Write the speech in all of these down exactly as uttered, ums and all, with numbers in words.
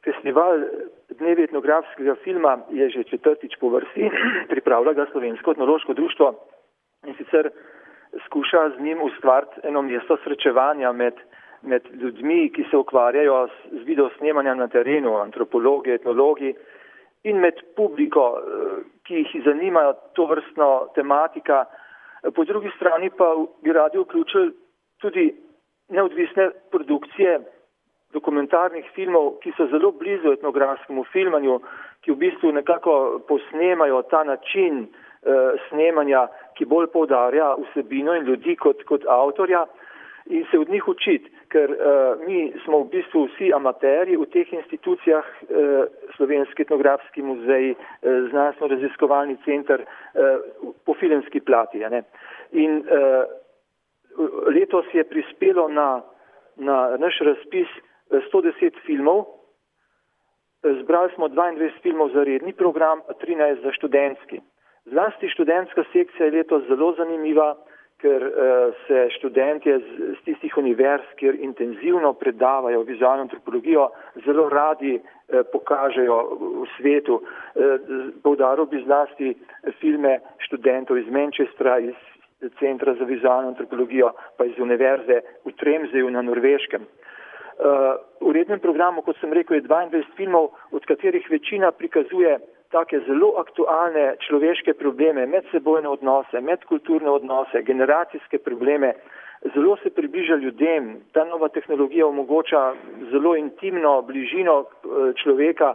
Festival Dnevi etnografskega filma je že četrtič po vrsti, pripravlja ga Slovensko etnološko društvo in sicer skuša z njim ustvariti eno mesto srečevanja med, med ljudmi, ki se ukvarjajo z videosnemanjem na terenu, antropologi, etnologi, in med publiko, ki jih zanimajo to vrstno tematika. Po drugi strani pa bi radi vključili tudi neodvisne produkcije dokumentarnih filmov, ki so zelo blizu etnografskemu filmanju, ki v bistvu nekako posnemajo ta način eh, snemanja, ki bolj poudarja vsebino in ljudi kot, kot avtorja, in se od njih učiti, ker uh, mi smo v bistvu vsi amaterji v teh institucijah, uh, Slovenski etnografski muzej, uh, znanstveno-raziskovalni center, uh, po filmski plati. Ne? In uh, letos je prispelo na, na naš razpis sto deset filmov, zbrali smo dvaindvajset filmov za redni program, pa trinajst za študentski. Zlasti študentska sekcija je letos zelo zanimiva, ker uh, se študentje z, z tistih univerz, kjer intenzivno predavajo vizualno antropologijo, zelo radi uh, pokažejo v svetu. Uh, poudaril bi zlasti filme študentov iz Manchestra, iz Centra za vizualno antropologijo, pa iz univerze v Tremseju na Norveškem. Uh, v rednem programu, kot sem rekel, je dvaindvajset filmov, od katerih večina prikazuje take zelo aktualne človeške probleme, medsebojne odnose, medkulturne odnose, generacijske probleme, zelo se približa ljudem. Ta nova tehnologija omogoča zelo intimno bližino človeka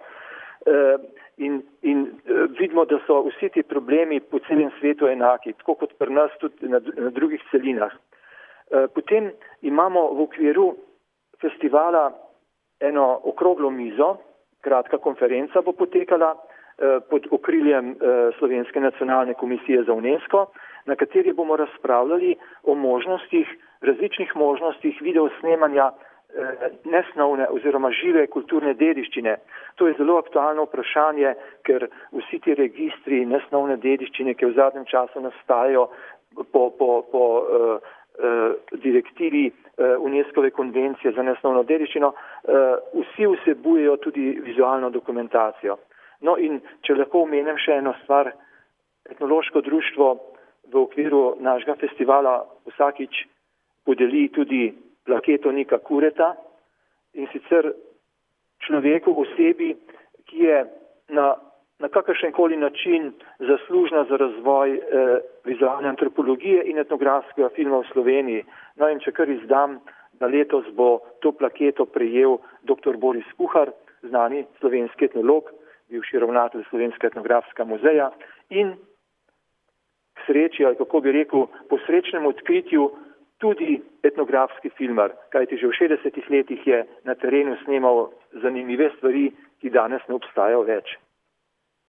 in, in vidimo, da so vsi ti problemi po celem svetu enaki, tako kot pri nas tudi na, na drugih celinah. Potem imamo v okviru festivala eno okroglo mizo, kratka konferenca bo potekala pod okriljem Slovenske nacionalne komisije za UNESCO, na kateri bomo razpravljali o možnostih, različnih možnostih videosnemanja nesnovne oziroma žive kulturne dediščine. To je zelo aktualno vprašanje, ker vsi ti registri nesnovne dediščine, ki v zadnjem času nastajajo po, po, po uh, uh, direktivi uh, UNESCO-ve konvencije za nesnovno dediščino, uh, vsi vsebujejo tudi vizualno dokumentacijo. No in če lahko omenim še eno stvar, etnološko društvo v okviru našega festivala vsakič podeli tudi plaketo Nika Kureta, in sicer človeku osebi, ki je na, na kakršenkoli način zaslužna za razvoj eh, vizualne antropologije in etnografskega filma v Sloveniji. No in če kar izdam, da letos bo to plaketo prejel doktor Boris Kuhar, znani slovenski etnolog, bivši ravnatelj Slovenskega etnografskega muzeja, in k sreči, ali kako bi rekel, po srečnem odkritju tudi etnografski filmar, kajti že v šestdesetih letih je na terenu snemal zanimive stvari, ki danes ne obstajajo več.